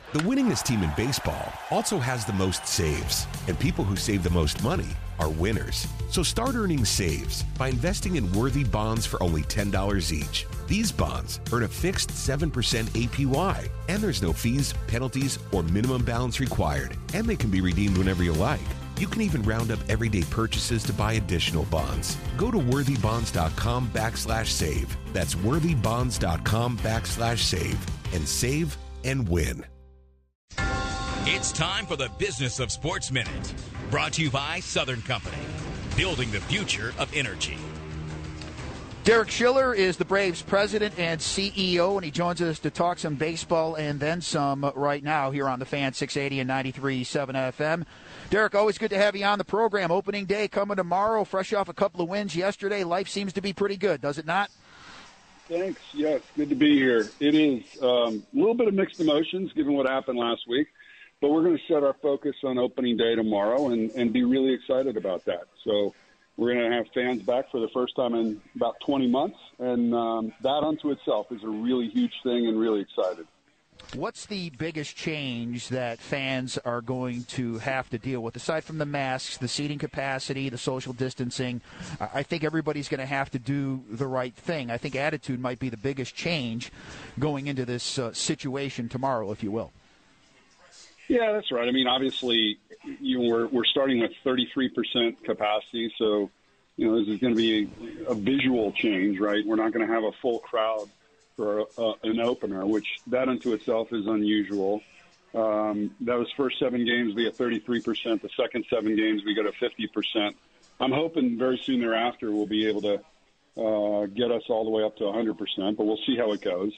The winningest team in baseball also has the most saves, and people who save the most money are winners. So start earning saves by investing in worthy bonds for only $10 each. These bonds earn a fixed 7% APY, and there's no fees, penalties, or minimum balance required, and they can be redeemed whenever you like. You can even round up everyday purchases to buy additional bonds. Go to worthybonds.com/save. That's worthybonds.com/save and save and win. It's time for the Business of Sports Minute, brought to you by Southern Company, building the future of energy. Derek Schiller is the Braves president and CEO, and he joins us to talk some baseball and then some right now here on the Fan 680 and 93.7 FM. Derek, always good to have you on the program. Opening day coming tomorrow, fresh off a couple of wins yesterday. Life seems to be pretty good, does it not? Thanks. Yes, good to be here. It is a little bit of mixed emotions given what happened last week, but we're going to set our focus on opening day tomorrow and be really excited about that. So we're going to have fans back for the first time in about 20 months, and that unto itself is a really huge thing and really excited. What's the biggest change that fans are going to have to deal with, aside from the masks, the seating capacity, the social distancing? I think everybody's going to have to do the right thing. I think attitude might be the biggest change going into this situation tomorrow, if you will. Yeah, that's right. I mean, obviously, we're starting with 33% capacity, so this is going to be a visual change, right? We're not going to have a full crowd for an opener, which that unto itself is unusual. Those first 7 games, we get 33%. The second 7 games, we go to 50%. I'm hoping very soon thereafter we'll be able to get us all the way up to 100%, but we'll see how it goes.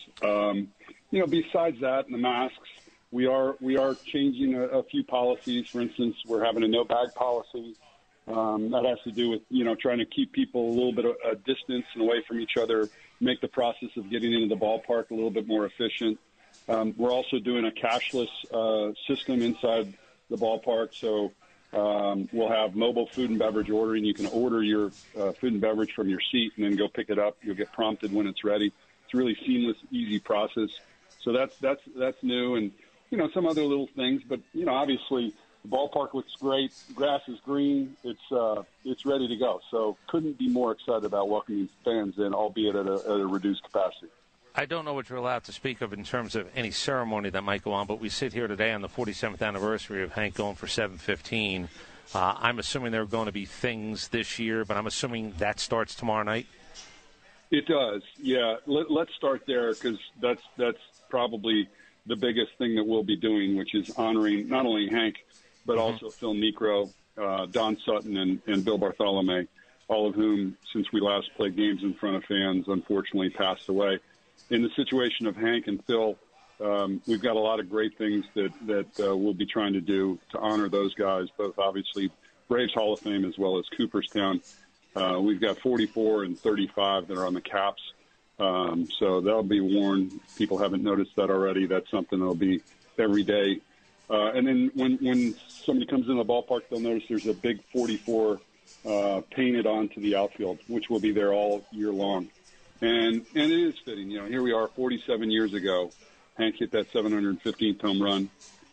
Besides that, and the masks, we are changing a few policies. For instance, we're having a no bag policy. That has to do with, trying to keep people a little bit of a distance and away from each other, make the process of getting into the ballpark a little bit more efficient. We're also doing a cashless system inside the ballpark. So we'll have mobile food and beverage ordering. You can order your food and beverage from your seat and then go pick it up. You'll get prompted when it's ready. It's a really seamless, easy process. So that's new, and some other little things. But obviously the ballpark looks great. The grass is green. It's ready to go. So couldn't be more excited about welcoming fans in, albeit at a reduced capacity. I don't know what you're allowed to speak of in terms of any ceremony that might go on, but we sit here today on the 47th anniversary of Hank going for 715. I'm assuming there are going to be things this year, but I'm assuming that starts tomorrow night. It does, yeah. Let's start there, because that's probably the biggest thing that we'll be doing, which is honoring not only Hank, but also Phil Niekro, Don Sutton, and Bill Bartholome, all of whom, since we last played games in front of fans, unfortunately passed away. In the situation of Hank and Phil, we've got a lot of great things that we'll be trying to do to honor those guys, both obviously Braves Hall of Fame as well as Cooperstown. We've got 44 and 35 that are on the caps. So that'll be worn. People haven't noticed that already. That's something that'll be every day. And then when somebody comes in the ballpark, they'll notice there's a big 44 painted onto the outfield, which will be there all year long. And it is fitting. Here we are 47 years ago. Hank hit that 715th home run.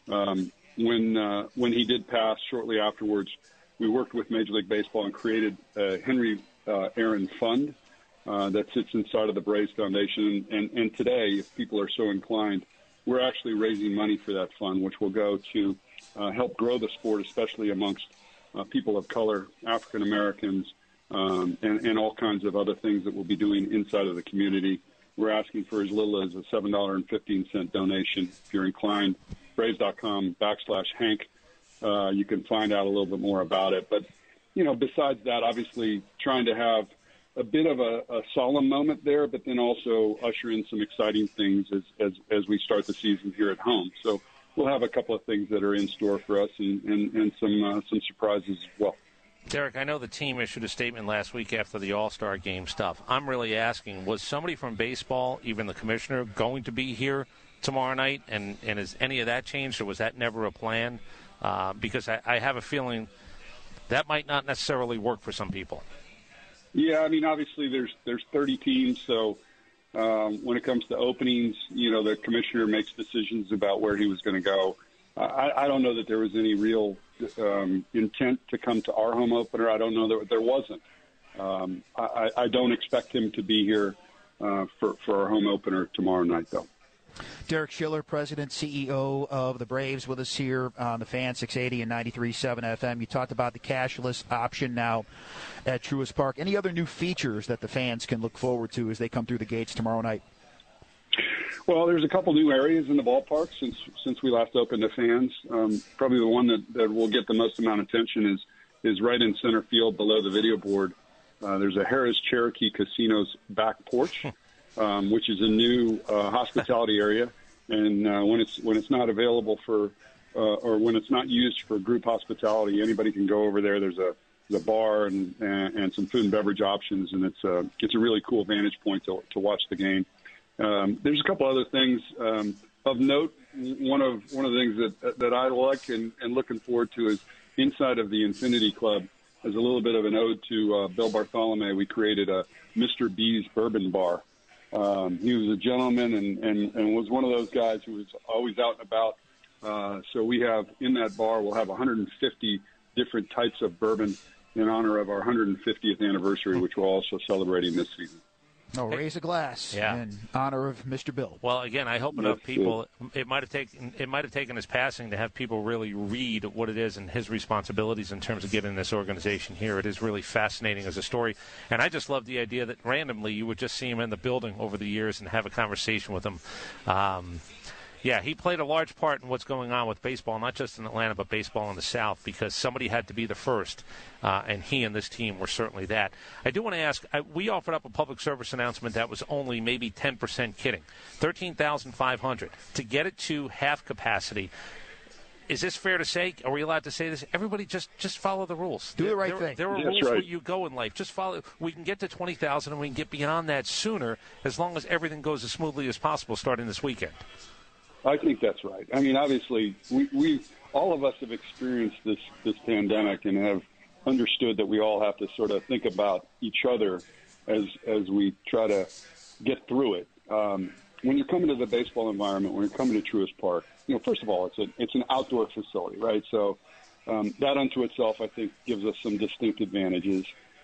When he did pass shortly afterwards, we worked with Major League Baseball and created a Henry Aaron Fund that sits inside of the Braves Foundation. And today, if people are so inclined, we're actually raising money for that fund, which will go to help grow the sport, especially amongst people of color, African Americans, and all kinds of other things that we'll be doing inside of the community. We're asking for as little as a $7.15 donation. If you're inclined, Braves.com/Hank. You can find out a little bit more about it. But, besides that, obviously trying to have a bit of a solemn moment there, but then also usher in some exciting things as we start the season here at home. So we'll have a couple of things that are in store for us and some surprises as well. Derek, I know the team issued a statement last week after the All-Star Game stuff. I'm really asking, was somebody from baseball, even the commissioner, going to be here tomorrow night? And has any of that changed, or was that never a plan? Because I have a feeling that might not necessarily work for some people. Yeah, I mean, obviously there's 30 teams, so When it comes to openings, the commissioner makes decisions about where he was going to go. I don't know that there was any real intent to come to our home opener. I don't know that there wasn't. I don't expect him to be here for our home opener tomorrow night, though. Derek Schiller, President, CEO of the Braves, with us here on the Fan 680 and 93.7 FM. You talked about the cashless option now at Truist Park. Any other new features that the fans can look forward to as they come through the gates tomorrow night? Well, there's a couple new areas in the ballpark since we last opened to fans. Probably the one that will get the most amount of attention is right in center field below the video board. There's a Harrah's Cherokee Casino's back porch, which is a new hospitality area. And when it's not available for or when it's not used for group hospitality, anybody can go over there. There's a bar and some food and beverage options, and it's a really cool vantage point to watch the game. There's a couple other things of note. One of the things that I like and looking forward to is inside of the Infinity Club. As a little bit of an ode to Bill Bartholomew, we created a Mr. B's Bourbon Bar. He was a gentleman and was one of those guys who was always out and about. So we have in that bar, we'll have 150 different types of bourbon in honor of our 150th anniversary, which we're also celebrating this season. Oh, raise a glass in honor of Mr. Bill. Well, again, I hope enough people. It might have taken his passing to have people really read what it is and his responsibilities in terms of getting this organization here. It is really fascinating as a story, and I just love the idea that randomly you would just see him in the building over the years and have a conversation with him. Yeah, he played a large part in what's going on with baseball, not just in Atlanta, but baseball in the South, because somebody had to be the first, and he and this team were certainly that. I do want to ask, we offered up a public service announcement that was only maybe 10% kidding, 13,500. To get it to half capacity, is this fair to say? Are we allowed to say this? Everybody just follow the rules. Do the right thing. There are rules where you go in life. Just follow. We can get to 20,000, and we can get beyond that sooner as long as everything goes as smoothly as possible starting this weekend. I think that's right. I mean, obviously, we all of us have experienced this pandemic and have understood that we all have to sort of think about each other as we try to get through it. When you're coming to the baseball environment, when you're coming to Truist Park, first of all, it's an outdoor facility, right? So that unto itself, I think, gives us some distinct advantages.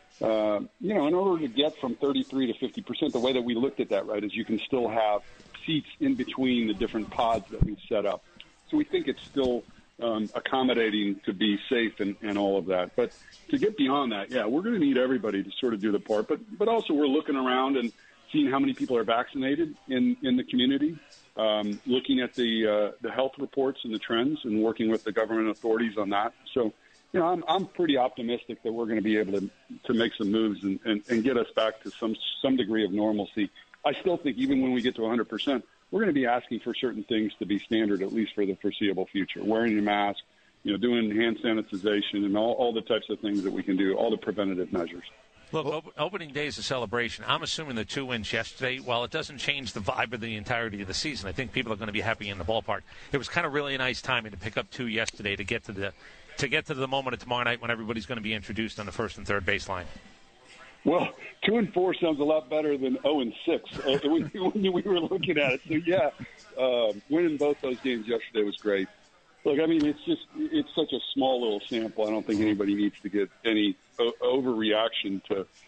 In order to get from 33 to 50%, the way that we looked at that, right, is you can still have seats in between the different pods that we've set up. So we think it's still accommodating to be safe and all of that. But to get beyond that, we're going to need everybody to sort of do the part. But also we're looking around and seeing how many people are vaccinated in the community, looking at the health reports and the trends and working with the government authorities on that. So, I'm pretty optimistic that we're going to be able to make some moves and get us back to some degree of normalcy. I still think even when we get to 100%, we're going to be asking for certain things to be standard, at least for the foreseeable future. Wearing your mask, doing hand sanitization and all the types of things that we can do, all the preventative measures. Look, opening day is a celebration. I'm assuming the 2 wins yesterday, while it doesn't change the vibe of the entirety of the season, I think people are going to be happy in the ballpark. It was kind of really a nice timing to pick up 2 yesterday to get to the moment of tomorrow night when everybody's going to be introduced on the first and third baseline. Well, 2-4 sounds a lot better than 0-6 when we were looking at it. So, winning both those games yesterday was great. Look, I mean, it's such a small little sample. I don't think anybody needs to get any overreaction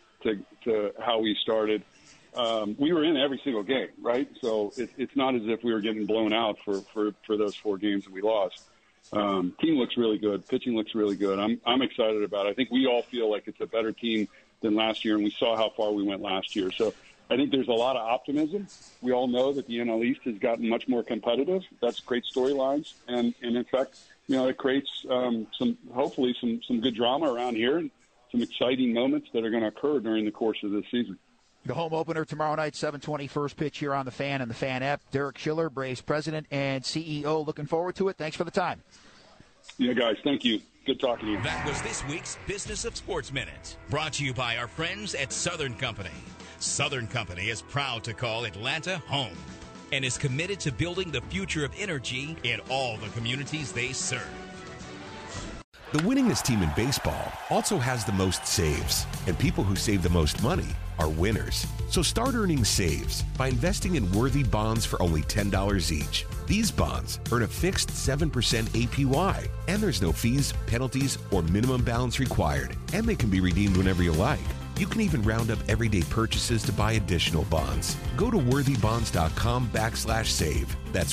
to how we started. We were in every single game, right? So it's not as if we were getting blown out for those 4 games that we lost. Team looks really good. Pitching looks really good. I'm excited about it. I think we all feel like it's a better team than last year, and we saw how far we went last year. So I think there's a lot of optimism. We all know that the NL East has gotten much more competitive. That's great storylines, and in fact, it creates hopefully some good drama around here and some exciting moments that are going to occur during the course of this season. The home opener tomorrow night, 7:20 first pitch here on the Fan and the Fan app. Derek Schiller, Braves president and CEO. Looking forward to it. Thanks for the time. Yeah, guys, thank you. Good talking to you. That was this week's Business of Sports Minute, brought to you by our friends at Southern Company. Southern Company is proud to call Atlanta home and is committed to building the future of energy in all the communities they serve. The winningest team in baseball also has the most saves, and people who save the most money are winners. So start earning saves by investing in worthy bonds for only $10 each. These bonds earn a fixed 7% APY, and there's no fees, penalties, or minimum balance required, and they can be redeemed whenever you like. You can even round up everyday purchases to buy additional bonds. Go to worthybonds.com/save. That's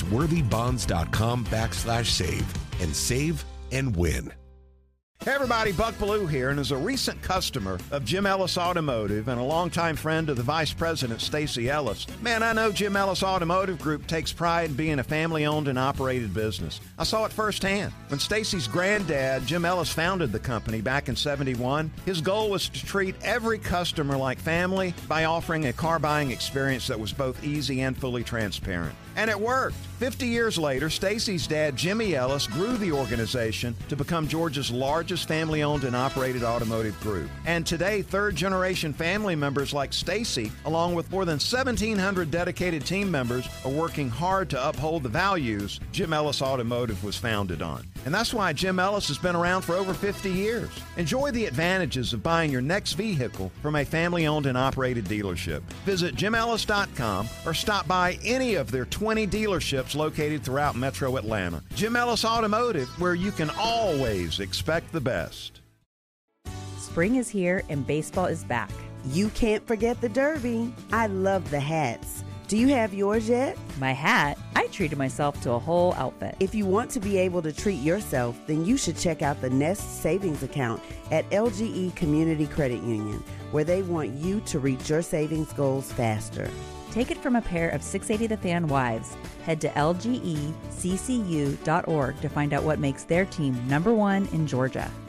worthybonds.com/save and save and win. Hey everybody, Buck Bellew here, and as a recent customer of Jim Ellis Automotive and a longtime friend of the Vice President, Stacy Ellis, man, I know Jim Ellis Automotive Group takes pride in being a family-owned and operated business. I saw it firsthand. When Stacy's granddad, Jim Ellis, founded the company back in '71, his goal was to treat every customer like family by offering a car buying experience that was both easy and fully transparent. And it worked. 50 years later, Stacy's dad, Jimmy Ellis, grew the organization to become Georgia's largest family-owned and operated automotive group. And today, third-generation family members like Stacy, along with more than 1,700 dedicated team members, are working hard to uphold the values Jim Ellis Automotive was founded on. And that's why Jim Ellis has been around for over 50 years. Enjoy the advantages of buying your next vehicle from a family-owned and operated dealership. Visit jimellis.com or stop by any of their 20 dealerships located throughout Metro Atlanta. Jim Ellis Automotive, where you can always expect the best. Spring is here and baseball is back. You can't forget the Derby. I love the hats. Do you have yours yet? My hat? I treated myself to a whole outfit. If you want to be able to treat yourself, then you should check out the Nest Savings Account at LGE Community Credit Union, where they want you to reach your savings goals faster. Take it from a pair of 680 The Fan wives. Head to lgeccu.org to find out what makes their team #1 in Georgia.